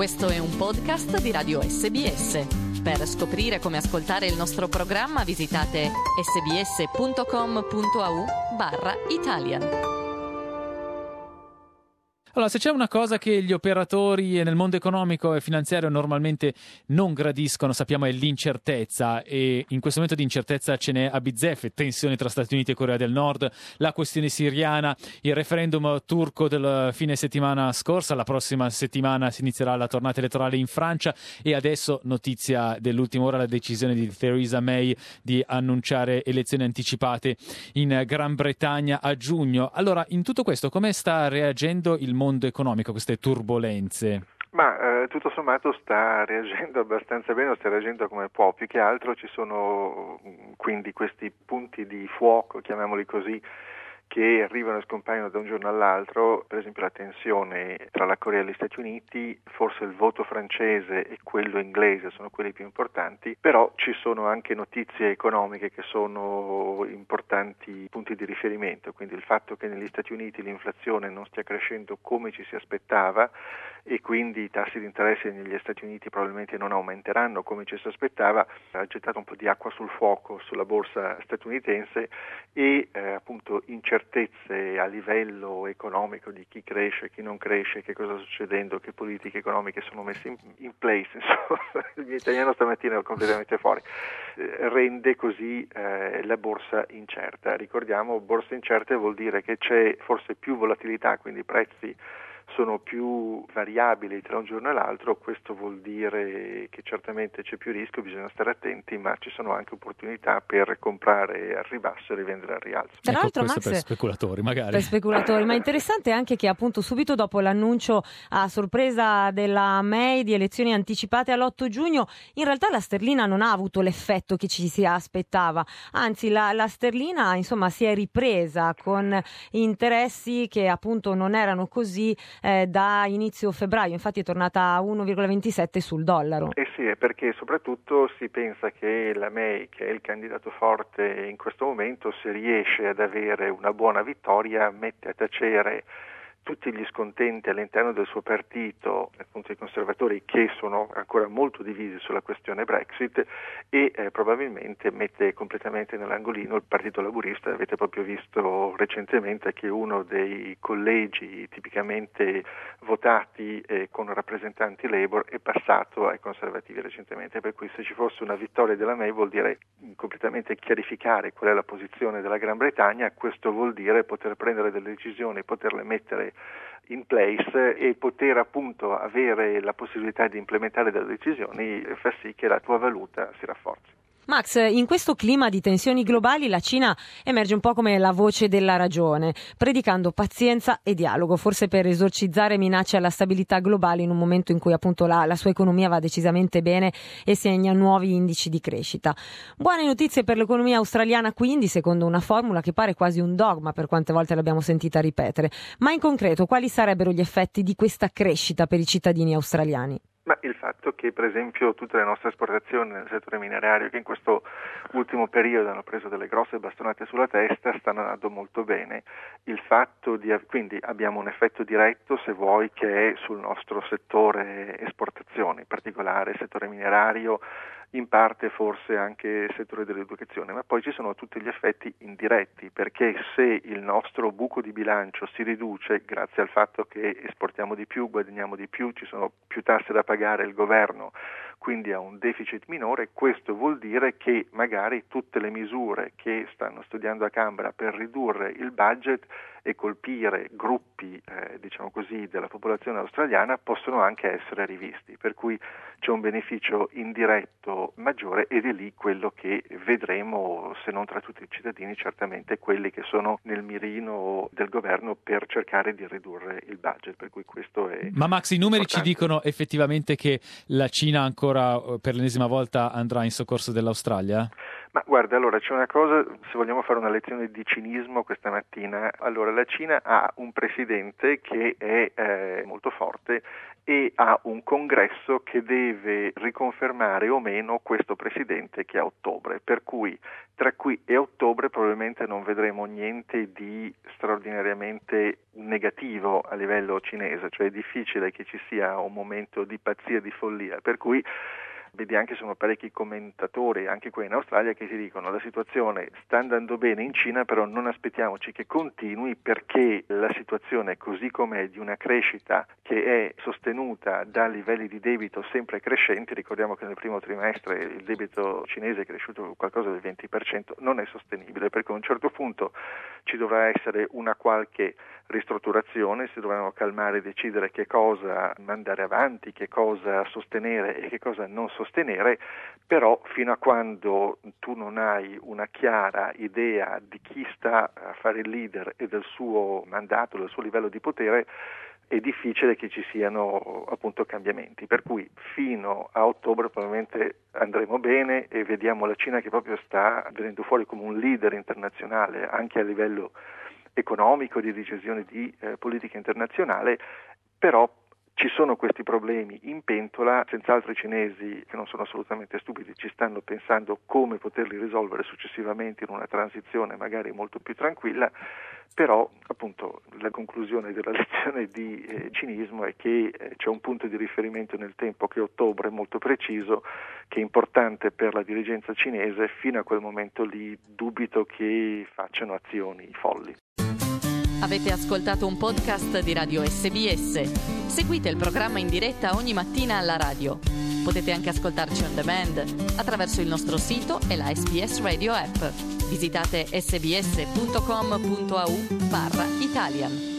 Questo è un podcast di Radio SBS. Per scoprire come ascoltare il nostro programma visitate sbs.com.au/Italian. Allora, se c'è una cosa che gli operatori nel mondo economico e finanziario normalmente non gradiscono, sappiamo, è l'incertezza, e in questo momento di incertezza ce n'è a bizzeffe: tensioni tra Stati Uniti e Corea del Nord, la questione siriana, il referendum turco del fine settimana scorsa, la prossima settimana si inizierà la tornata elettorale in Francia e adesso, notizia dell'ultima ora, la decisione di Theresa May di annunciare elezioni anticipate in Gran Bretagna a giugno. Allora, in tutto questo, come sta reagendo il mondo economico a queste turbolenze? Ma tutto sommato sta reagendo abbastanza bene, o sta reagendo come può. Più che altro ci sono quindi questi punti di fuoco, chiamiamoli così, che arrivano e scompaiono da un giorno all'altro. Per esempio la tensione tra la Corea e gli Stati Uniti, forse il voto francese e quello inglese sono quelli più importanti, però ci sono anche notizie economiche che sono importanti punti di riferimento, quindi il fatto che negli Stati Uniti l'inflazione non stia crescendo come ci si aspettava e quindi i tassi di interesse negli Stati Uniti probabilmente non aumenteranno come ci si aspettava, ha gettato un po' di acqua sul fuoco sulla borsa statunitense e appunto incertezze a livello economico di chi cresce, chi non cresce, che cosa sta succedendo, che politiche economiche sono messe in place, insomma, il mio italiano stamattina è completamente fuori, rende così la borsa incerta. Ricordiamo, borsa incerta vuol dire che c'è forse più volatilità, quindi i prezzi sono più variabili tra un giorno e l'altro. Questo vuol dire che certamente c'è più rischio, bisogna stare attenti, ma ci sono anche opportunità per comprare al ribasso e rivendere al rialzo. Tra l'altro, Max, per speculatori magari. Per speculatori, ma è interessante anche che appunto subito dopo l'annuncio a sorpresa della May di elezioni anticipate all'8 giugno, in realtà la sterlina non ha avuto l'effetto che ci si aspettava, anzi la sterlina insomma si è ripresa con interessi che appunto non erano così da inizio febbraio, infatti è tornata a 1,27 sul dollaro. Sì, è perché soprattutto si pensa che la May, che è il candidato forte in questo momento, se riesce ad avere una buona vittoria, mette a tacere tutti gli scontenti all'interno del suo partito, appunto i conservatori, che sono ancora molto divisi sulla questione Brexit, e probabilmente mette completamente nell'angolino il Partito Laburista. Avete proprio visto recentemente che uno dei collegi tipicamente votati con rappresentanti Labour è passato ai conservativi recentemente, per cui se ci fosse una vittoria della May vuol dire completamente chiarificare qual è la posizione della Gran Bretagna. Questo vuol dire poter prendere delle decisioni, poterle mettere in place e poter appunto avere la possibilità di implementare delle decisioni, fa sì che la tua valuta si rafforzi. Max, in questo clima di tensioni globali la Cina emerge un po' come la voce della ragione, predicando pazienza e dialogo, forse per esorcizzare minacce alla stabilità globale in un momento in cui appunto la sua economia va decisamente bene e segna nuovi indici di crescita. Buone notizie per l'economia australiana quindi, secondo una formula che pare quasi un dogma per quante volte l'abbiamo sentita ripetere. Ma in concreto quali sarebbero gli effetti di questa crescita per i cittadini australiani? Ma il fatto che per esempio tutte le nostre esportazioni nel settore minerario, che in questo ultimo periodo hanno preso delle grosse bastonate sulla testa, stanno andando molto bene. Il fatto quindi abbiamo un effetto diretto, se vuoi, che è sul nostro settore esportazioni, in particolare il settore minerario, in parte forse anche il settore dell'educazione, ma poi ci sono tutti gli effetti indiretti, perché se il nostro buco di bilancio si riduce grazie al fatto che esportiamo di più, guadagniamo di più, ci sono più tasse da pagare, il governo quindi ha un deficit minore, questo vuol dire che magari tutte le misure che stanno studiando a Canberra per ridurre il budget e colpire gruppi diciamo così della popolazione australiana possono anche essere rivisti, per cui c'è un beneficio indiretto maggiore ed è lì quello che vedremo, se non tra tutti i cittadini, certamente quelli che sono nel mirino del governo per cercare di ridurre il budget, per cui questo è. Ma Max, i numeri importante. ci dicono effettivamente che la Cina ancora per l'ennesima volta andrà in soccorso dell'Australia? Ma guarda, allora c'è una cosa, se vogliamo fare una lezione di cinismo questa mattina, allora la Cina ha un presidente che è molto forte e ha un congresso che deve riconfermare o meno questo presidente che è a ottobre, per cui tra qui e ottobre probabilmente non vedremo niente di straordinariamente negativo a livello cinese, cioè è difficile che ci sia un momento di pazzia, di follia, per cui vedi anche sono parecchi commentatori, anche qui in Australia, che ti dicono la situazione sta andando bene in Cina, però non aspettiamoci che continui perché la situazione così com'è di una crescita che è sostenuta da livelli di debito sempre crescenti, ricordiamo che nel primo trimestre il debito cinese è cresciuto qualcosa del 20%, non è sostenibile, perché a un certo punto ci dovrà essere una qualche ristrutturazione, si dovranno calmare e decidere che cosa mandare avanti, che cosa sostenere e che cosa non sostenere, però fino a quando tu non hai una chiara idea di chi sta a fare il leader e del suo mandato, del suo livello di potere, è difficile che ci siano appunto cambiamenti, per cui fino a ottobre probabilmente andremo bene e vediamo la Cina che proprio sta venendo fuori come un leader internazionale anche a livello economico, di decisione di politica internazionale, però ci sono questi problemi in pentola, senz'altro i cinesi, che non sono assolutamente stupidi, ci stanno pensando come poterli risolvere successivamente in una transizione magari molto più tranquilla, però appunto la conclusione della lezione di cinismo è che c'è un punto di riferimento nel tempo che è ottobre molto preciso, che è importante per la dirigenza cinese, fino a quel momento lì dubito che facciano azioni folli. Avete ascoltato un podcast di Radio SBS. Seguite il programma in diretta ogni mattina alla radio. Potete anche ascoltarci on demand attraverso il nostro sito e la SBS Radio app. Visitate sbs.com.au/Italian.